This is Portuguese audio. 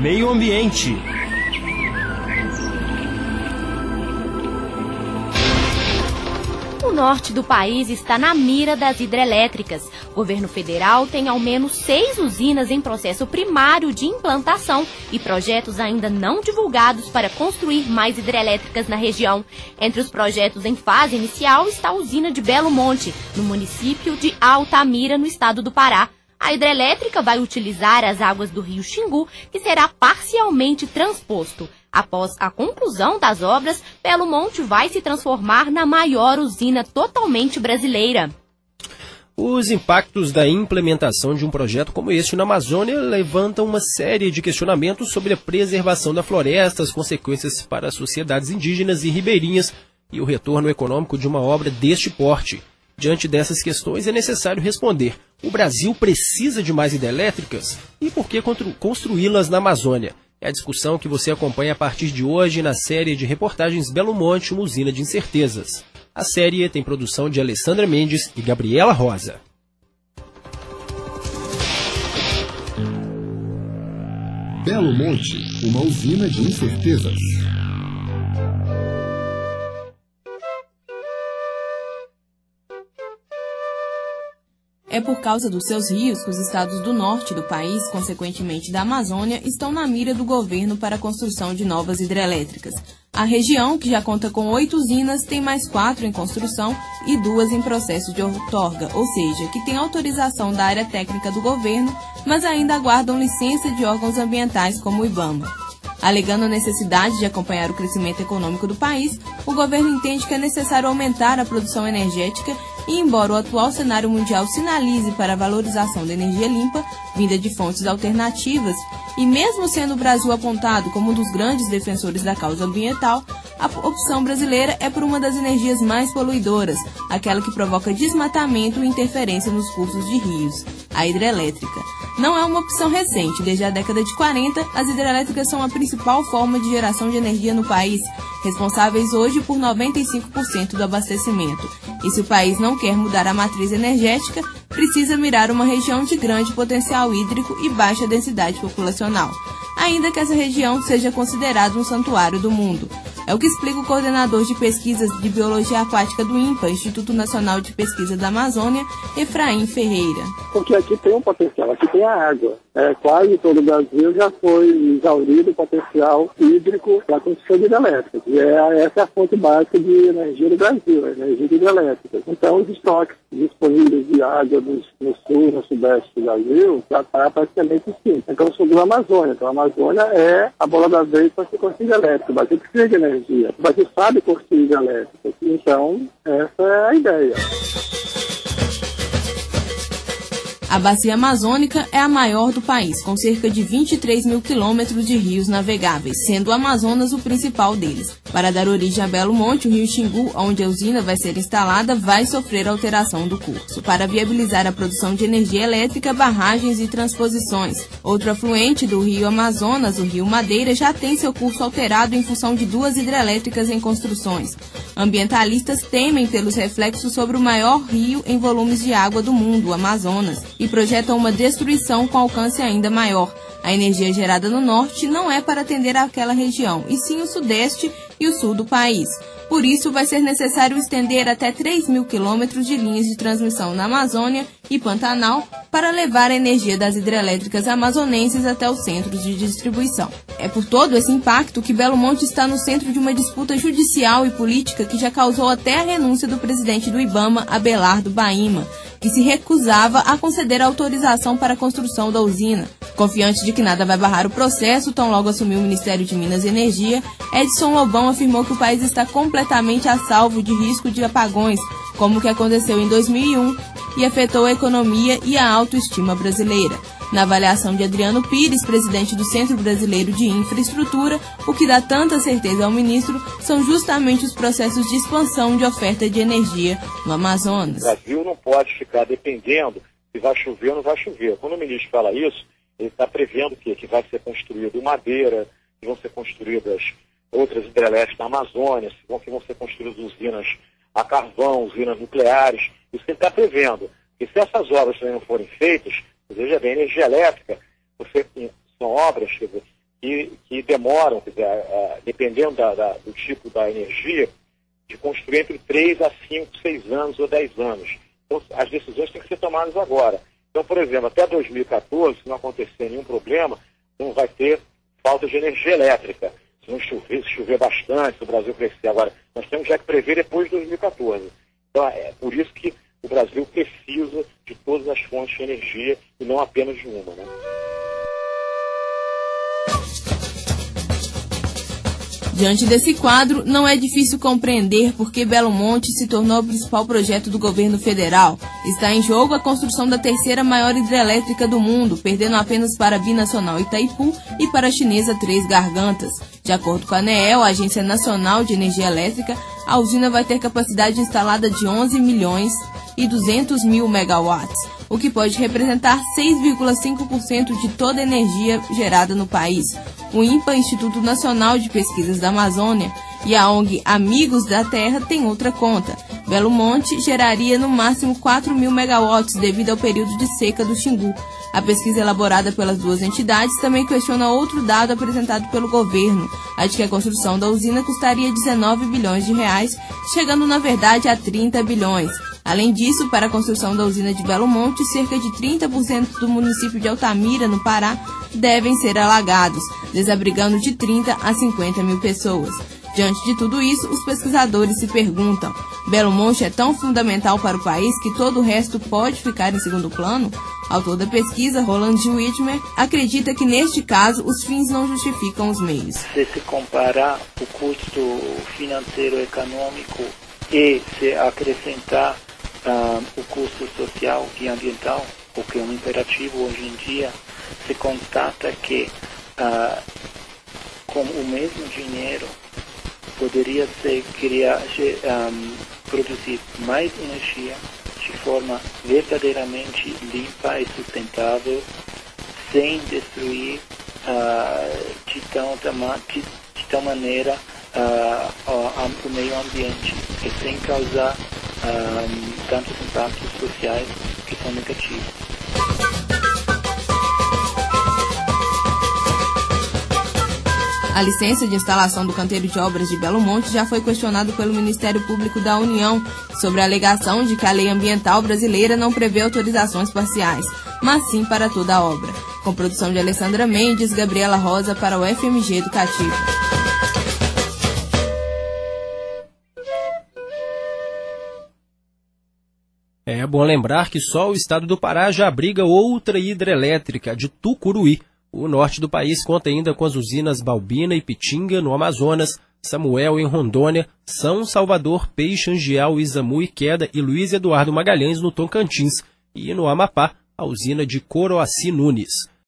Meio Ambiente. O norte do país está na mira das hidrelétricas. O governo federal tem ao menos 6 usinas em processo primário de implantação e projetos ainda não divulgados para construir mais hidrelétricas na região. Entre os projetos em fase inicial está a usina de Belo Monte, no município de Altamira, no estado do Pará. A hidrelétrica vai utilizar as águas do rio Xingu, que será parcialmente transposto. Após a conclusão das obras, Belo Monte vai se transformar na maior usina totalmente brasileira. Os impactos da implementação de um projeto como este na Amazônia levantam uma série de questionamentos sobre a preservação da floresta, as consequências para as sociedades indígenas e ribeirinhas e o retorno econômico de uma obra deste porte. Diante dessas questões, é necessário responder: o Brasil precisa de mais hidrelétricas? E por que construí-las na Amazônia? É a discussão que você acompanha a partir de hoje na série de reportagens Belo Monte, uma usina de incertezas. A série tem produção de Alessandra Mendes e Gabriela Rosa. Belo Monte, uma usina de incertezas. É por causa dos seus rios que os estados do norte do país, consequentemente da Amazônia, estão na mira do governo para a construção de novas hidrelétricas. A região, que já conta com 8 usinas, tem mais 4 em construção e 2 em processo de outorga, ou seja, que tem autorização da área técnica do governo, mas ainda aguardam licença de órgãos ambientais como o IBAMA. Alegando a necessidade de acompanhar o crescimento econômico do país, o governo entende que é necessário aumentar a produção energética e, embora o atual cenário mundial sinalize para a valorização da energia limpa, vinda de fontes alternativas, e mesmo sendo o Brasil apontado como um dos grandes defensores da causa ambiental, a opção brasileira é por uma das energias mais poluidoras, aquela que provoca desmatamento e interferência nos cursos de rios, a hidrelétrica. Não é uma opção recente. Desde a década de 40, as hidrelétricas são a principal forma de geração de energia no país, responsáveis hoje por 95% do abastecimento. E se o país não quer mudar a matriz energética, precisa mirar uma região de grande potencial hídrico e baixa densidade populacional, ainda que essa região seja considerada um santuário do mundo. É o que explica o coordenador de pesquisas de biologia aquática do INPA, Instituto Nacional de Pesquisa da Amazônia, Efraim Ferreira. Porque aqui tem um potencial, aqui tem a água. Quase todo o Brasil já foi exaurido o potencial hídrico da construção de hidrelétricas. E essa é a fonte básica de energia do Brasil, a energia de hidrelétricas. Então, os estoques disponíveis de água no sul, no sudeste do Brasil, já está praticamente extinto. Então, subiu a Amazônia. Então, a Amazônia é a bola da vez para se construir hidrelétrica. O Brasil precisa de energia. O Brasil sabe construir hidrelétricas. Então, essa é a ideia. A bacia amazônica é a maior do país, com cerca de 23 mil quilômetros de rios navegáveis, sendo o Amazonas o principal deles. Para dar origem a Belo Monte, o rio Xingu, onde a usina vai ser instalada, vai sofrer alteração do curso, para viabilizar a produção de energia elétrica, barragens e transposições. Outro afluente do rio Amazonas, o rio Madeira, já tem seu curso alterado em função de 2 hidrelétricas em construções. Ambientalistas temem pelos reflexos sobre o maior rio em volumes de água do mundo, o Amazonas, e projetam uma destruição com alcance ainda maior. A energia gerada no norte não é para atender àquela região, e sim o sudeste e o sul do país. Por isso, vai ser necessário estender até 3 mil quilômetros de linhas de transmissão na Amazônia e Pantanal para levar a energia das hidrelétricas amazonenses até os centros de distribuição. É por todo esse impacto que Belo Monte está no centro de uma disputa judicial e política que já causou até a renúncia do presidente do IBAMA, Abelardo Baima, que se recusava a conceder a autorização para a construção da usina. Confiante de que nada vai barrar o processo, tão logo assumiu o Ministério de Minas e Energia, Edson Lobão afirmou que o país está completamente a salvo de risco de apagões, como o que aconteceu em 2001 e afetou a economia e a autoestima brasileira. Na avaliação de Adriano Pires, presidente do Centro Brasileiro de Infraestrutura, o que dá tanta certeza ao ministro são justamente os processos de expansão de oferta de energia no Amazonas. O Brasil não pode ficar dependendo se vai chover ou não vai chover. Quando o ministro fala isso, ele está prevendo que vai ser construído Madeira, que vão ser construídas outras hidrelétricas na Amazônia, que vão ser construídas usinas a carvão, usinas nucleares. Isso que ele está prevendo. E se essas obras também não forem feitas, veja bem, energia elétrica, são obras que que demoram, quer dizer, dependendo do tipo da energia, de construir entre 3 a 5, 6 anos ou 10 anos. Então, as decisões têm que ser tomadas agora. Então, por exemplo, até 2014, se não acontecer nenhum problema, não vai ter falta de energia elétrica. Se não chover, se chover bastante, se o Brasil crescer. Agora, nós temos já que prever depois de 2014. Então, é por isso que o Brasil precisa de todas as fontes de energia e não apenas de uma, né? Diante desse quadro, não é difícil compreender por que Belo Monte se tornou o principal projeto do governo federal. Está em jogo a construção da terceira maior hidrelétrica do mundo, perdendo apenas para a binacional Itaipu e para a chinesa Três Gargantas. De acordo com a ANEEL, a Agência Nacional de Energia Elétrica, a usina vai ter capacidade instalada de 11 milhões e 200 mil megawatts, o que pode representar 6,5% de toda a energia gerada no país. O INPA, Instituto Nacional de Pesquisas da Amazônia, e a ONG Amigos da Terra têm outra conta. Belo Monte geraria no máximo 4 mil megawatts devido ao período de seca do Xingu. A pesquisa elaborada pelas duas entidades também questiona outro dado apresentado pelo governo, a de que a construção da usina custaria 19 bilhões de reais, chegando na verdade a 30 bilhões. Além disso, para a construção da usina de Belo Monte, cerca de 30% do município de Altamira, no Pará, devem ser alagados, desabrigando de 30 a 50 mil pessoas. Diante de tudo isso, os pesquisadores se perguntam: Belo Monte é tão fundamental para o país que todo o resto pode ficar em segundo plano? Autor da pesquisa, Roland Whitmer, acredita que neste caso os fins não justificam os meios. Se comparar o custo financeiro econômico e se acrescentar o custo social e ambiental, o que é um imperativo hoje em dia, se constata que com o mesmo dinheiro poderia se produzir mais energia de forma verdadeiramente limpa e sustentável, sem destruir de tal maneira o meio ambiente e sem causar tantos impactos sociais que são negativos. A licença de instalação do canteiro de obras de Belo Monte já foi questionado pelo Ministério Público da União sobre a alegação de que a lei ambiental brasileira não prevê autorizações parciais, mas sim para toda a obra. Com produção de Alessandra Mendes, Gabriela Rosa para o FMG Educativo. É bom lembrar que só o estado do Pará já abriga outra hidrelétrica, de Tucuruí. O norte do país conta ainda com as usinas Balbina e Pitinga, no Amazonas, Samuel, em Rondônia, São Salvador, Peixe, Angial, Isamu e Queda e Luiz Eduardo Magalhães, no Tocantins, e no Amapá, a usina de Coroaci Nunes.